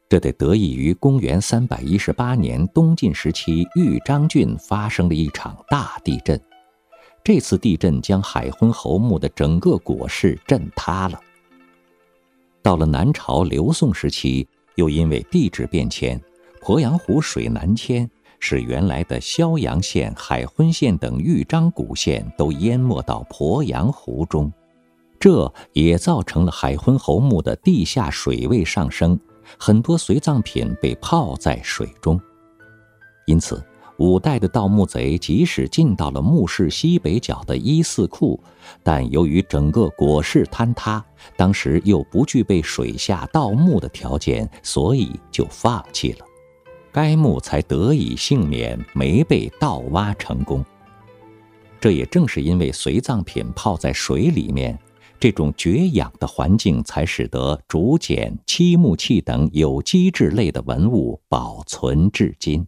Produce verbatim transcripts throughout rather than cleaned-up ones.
这得得益于公元三百一十八年东晋时期豫章郡发生了一场大地震。这次地震将海昏侯墓的整个椁室震塌了。到了南朝刘宋时期，又因为地质变迁，鄱阳湖水南迁，使原来的萧阳县、海昏县等豫章古县都淹没到鄱阳湖中，这也造成了海昏侯墓的地下水位上升，很多随葬品被泡在水中。因此五代的盗墓贼即使进到了墓室西北角的一四库，但由于整个椁室坍塌，当时又不具备水下盗墓的条件，所以就放弃了。该墓才得以幸免，没被盗挖成功。这也正是因为随葬品泡在水里面，这种绝氧的环境才使得竹简、漆木器等有机质类的文物保存至今。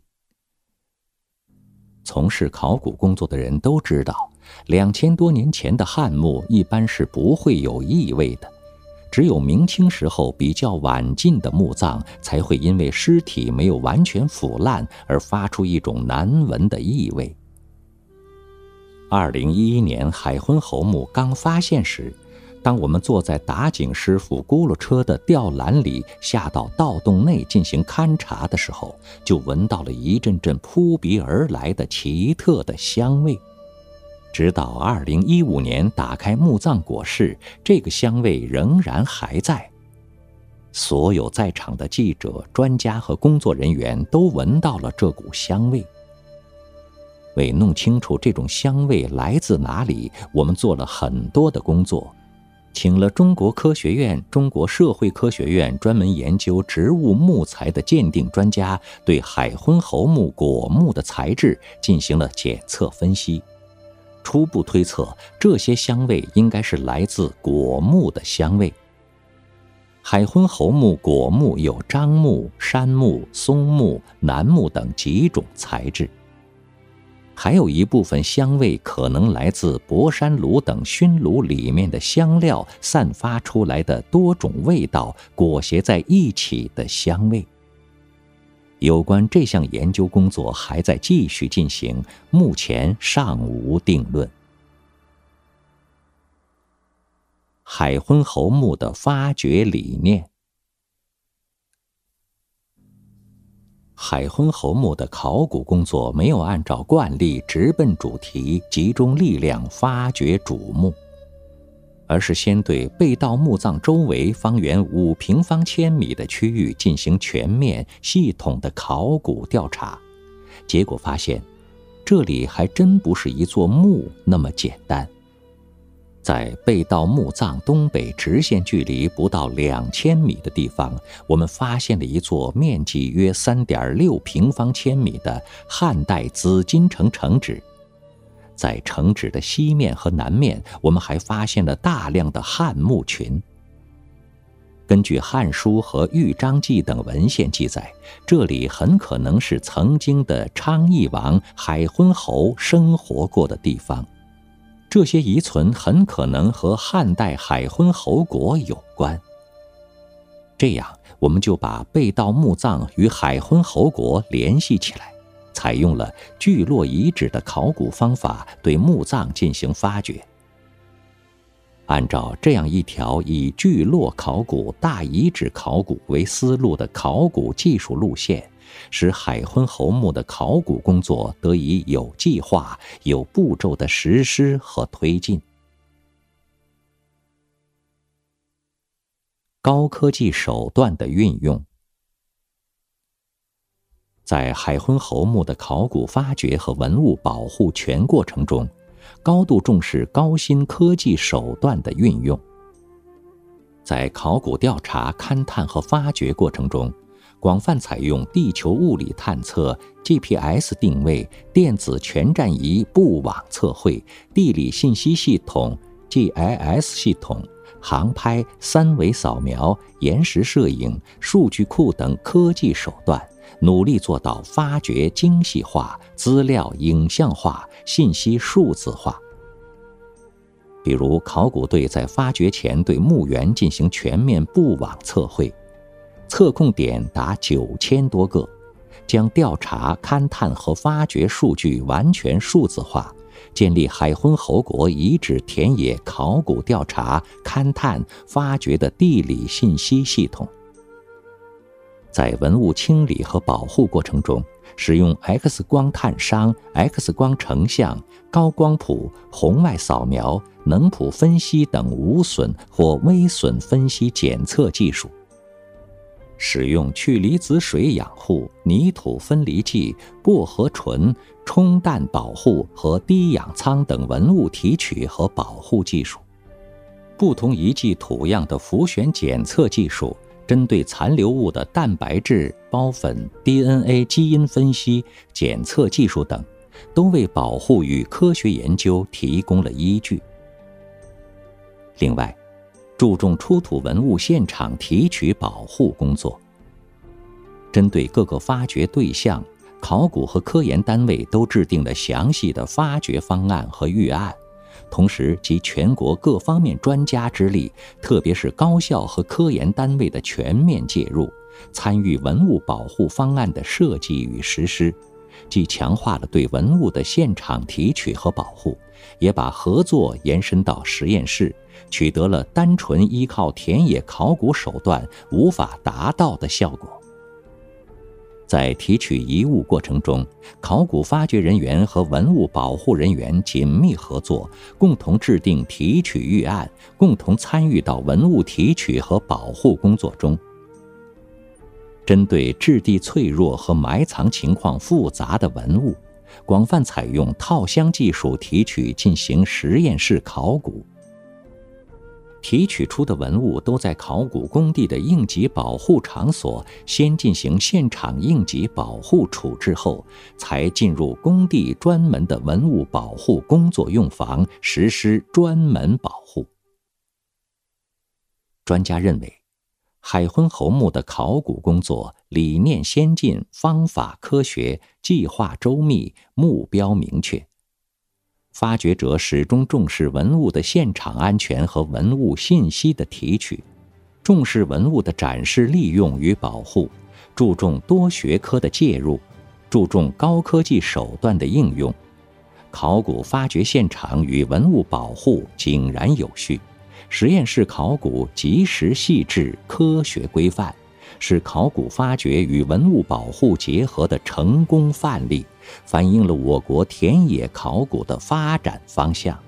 从事考古工作的人都知道，两千多年前的汉墓一般是不会有异味的，只有明清时候比较晚近的墓葬才会因为尸体没有完全腐烂而发出一种难闻的异味。二零一一年海昏侯墓刚发现时，当我们坐在打井师傅轱辘车的吊篮里下到盗洞内进行勘察的时候，就闻到了一阵阵扑鼻而来的奇特的香味。直到二零一五年打开墓葬椁室，这个香味仍然还在。所有在场的记者、专家和工作人员都闻到了这股香味。为弄清楚这种香味来自哪里，我们做了很多的工作，请了中国科学院、中国社会科学院专门研究植物木材的鉴定专家，对海昏侯墓椁木的材质进行了检测分析，初步推测这些香味应该是来自椁木的香味。海昏侯墓椁木有樟木、杉木、松木、楠木等几种材质，还有一部分香味可能来自博山炉等熏炉里面的香料散发出来的多种味道裹挟在一起的香味。有关这项研究工作还在继续进行，目前尚无定论。海昏侯墓的发掘理念。海昏侯墓的考古工作没有按照惯例直奔主题，集中力量发掘主墓，而是先对被盗墓葬周围方圆五平方千米的区域进行全面系统的考古调查。结果发现，这里还真不是一座墓那么简单。在被盗墓葬东北直线距离不到两千米的地方，我们发现了一座面积约 三点六平方千米的汉代紫禁城城址。在城址的西面和南面，我们还发现了大量的汉墓群。根据《汉书》和《豫章记》等文献记载，这里很可能是曾经的昌邑王海昏侯生活过的地方。这些遗存很可能和汉代海昏侯椁有关。这样，我们就把被盗墓葬与海昏侯椁联系起来，采用了聚落遗址的考古方法对墓葬进行发掘。按照这样一条以聚落考古、大遗址考古为思路的考古技术路线，使海昏侯墓的考古工作得以有计划、有步骤的实施和推进。高科技手段的运用。在海昏侯墓的考古发掘和文物保护全过程中，高度重视高新科技手段的运用。在考古调查、勘探和发掘过程中，广泛采用地球物理探测、G P S 定位、电子全站仪布网测绘、地理信息系统 G I S 系统、航拍、三维扫描、延时摄影、数据库等科技手段，努力做到发掘精细化、资料影像化、信息数字化。比如，考古队在发掘前对墓园进行全面布网测绘， 测控点达九千多个，将调查、勘探和发掘数据完全数字化，建立海昏侯国遗址田野考古调查、勘探、发掘的地理信息系统。在文物清理和保护过程中，使用 X 光探伤、X 光成像、高光谱、红外扫描、能谱分析等无损或微损分析检测技术，使用去离子水养护、泥土分离剂、薄荷醇、冲淡保护和低氧舱等文物提取和保护技术，不同遗迹土样的浮选检测技术，针对残留物的蛋白质、孢粉、D N A 基因分析、检测技术等，都为保护与科学研究提供了依据。另外，注重出土文物现场提取保护工作。针对各个发掘对象，考古和科研单位都制定了详细的发掘方案和预案，同时集全国各方面专家之力，特别是高校和科研单位的全面介入，参与文物保护方案的设计与实施，既强化了对文物的现场提取和保护，也把合作延伸到实验室，取得了单纯依靠田野考古手段无法达到的效果。在提取遗物过程中，考古发掘人员和文物保护人员紧密合作，共同制定提取预案，共同参与到文物提取和保护工作中。针对质地脆弱和埋藏情况复杂的文物，广泛采用套箱技术提取进行实验室考古。提取出的文物都在考古工地的应急保护场所先进行现场应急保护处置后，才进入工地专门的文物保护工作用房实施专门保护。专家认为，海昏侯墓的考古工作理念先进，方法科学，计划周密，目标明确。发掘者始终重视文物的现场安全和文物信息的提取，重视文物的展示利用与保护，注重多学科的介入，注重高科技手段的应用。考古发掘现场与文物保护井然有序，实验室考古及时细致、科学规范，是考古发掘与文物保护结合的成功范例，反映了我国田野考古的发展方向。